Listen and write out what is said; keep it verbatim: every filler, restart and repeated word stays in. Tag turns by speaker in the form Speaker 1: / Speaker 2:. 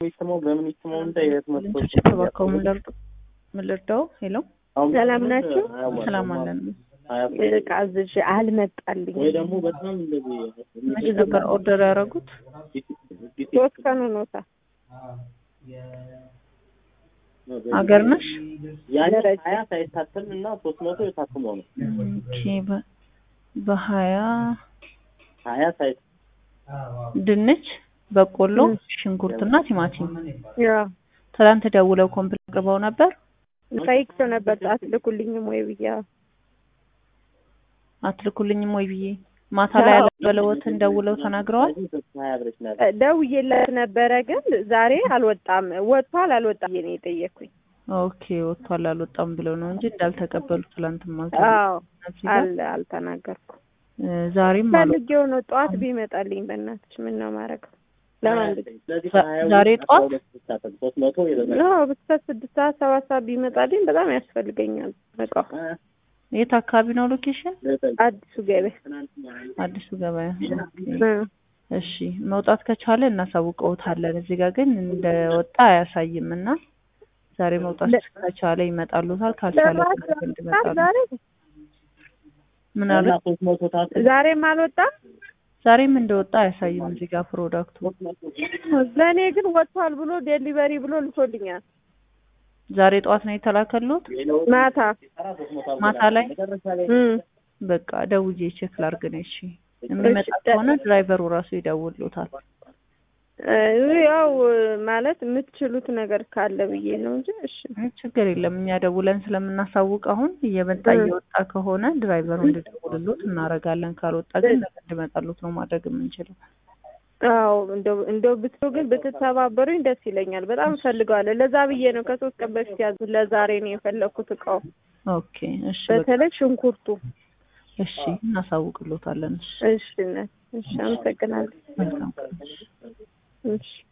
Speaker 1: ይስማው በምን ይስማው እንደ የት መስኮት
Speaker 2: ተባከው ምልርዳው ሄሎ
Speaker 3: ሰላም ናችሁ?
Speaker 2: ሰላም አለን።
Speaker 3: ቃዝሽ አልመጣልኝ
Speaker 1: ወይ ደግሞ በጣም እንደዚህ
Speaker 2: መቼ ነበር ኦርደር ያደረጉት?
Speaker 3: ሶስት ቀን ሆኖታ
Speaker 2: አገር ነሽ?
Speaker 1: ያን ሀያ ሳይታተም እና ሶስት መቶ የታተመው ነው።
Speaker 2: ኦኬ በሀያ
Speaker 1: ሀያ ሳይት
Speaker 2: ድንች በቆሎ ሽንኩርትና ቲማቲም
Speaker 3: ያ
Speaker 2: ትላንት ደውለው ኮምፕሌት አቅርበው ነበር።
Speaker 3: ሳይክስ ነበር አትልኩልኝም ወይ ብያ
Speaker 2: አትልኩልኝም ወይ ብዬ ማታ ላይ ያለበለውት እንደውለው ተናግረዋል።
Speaker 3: ደውዬለት ነበረ ግን ዛሬ አልወጣም ወጥቷል አልወጣም የኔ ጠየቅኩኝ።
Speaker 2: ኦኬ ወጥቷል አልወጣም ብለው ነው እንጂ እንዳልተቀበሉ ትላንት ማለት
Speaker 3: አዎ አል አልተናገርኩም።
Speaker 2: ዛሬም ማለት
Speaker 3: ፈልጌው ነው ጧት ቢመጣልኝ በእናትሽ ምን ነው ማረግ ለማለት
Speaker 2: ዛሬ ጧት
Speaker 3: አዎ ብቻ ስድስት ሰዓት ሰባት ሰዓት ቢመጣልኝ በጣም ያስፈልገኛል። በቃ
Speaker 2: የት አካባቢ ነው ሎኬሽን?
Speaker 3: አዲሱ ገበያ
Speaker 2: አዲሱ ገበያ። እሺ መውጣት ከቻለ እናሳውቀውታለን። እዚህ ጋር ግን እንደወጣ አያሳይምና ዛሬ መውጣት ከቻለ ይመጣሉታል ካልቻለ እንድመጣሉ ምን አለ
Speaker 3: ዛሬም አልወጣም
Speaker 2: ዛሬም እንደወጣ አያሳይም እዚህ ጋር ፕሮዳክቱ።
Speaker 3: ለኔ ግን ወጥቷል ብሎ ዴሊቨሪ ብሎ ልኮልኛል።
Speaker 2: ዛሬ ጧት ነው የተላከሉት?
Speaker 3: ማታ
Speaker 2: ማታ ላይ በቃ ደውዬ ቼክ ላድርግ ነው። እሺ የሚመጣ ከሆነ ድራይቨሩ ራሱ ይደውልሎታል።
Speaker 3: ያው ማለት የምትችሉት ነገር ካለ ብዬ ነው እንጂ እሺ
Speaker 2: ችግር የለም። እኛ ደውለን ስለምናሳውቅ አሁን እየመጣ እየወጣ ከሆነ ድራይቨሩ እንዲደውልሎት እናረጋለን። ካልወጣ ግን እንድመጣሉት ነው ማድረግ የምንችለው።
Speaker 3: አዎ እንደው እንደው ብትሉ ግን ብትተባበሩኝ ደስ ይለኛል። በጣም ፈልጋለሁ። ለዛ ብዬ ነው ከሶስት ቀን በፊት ያዙ ለዛሬ ነው የፈለኩት እቃው።
Speaker 2: ኦኬ እሺ
Speaker 3: በተለይ ሽንኩርቱ
Speaker 2: እሺ እናሳውቅሎታለን።
Speaker 3: እሺ እሺ አመሰግናለሁ። እሺ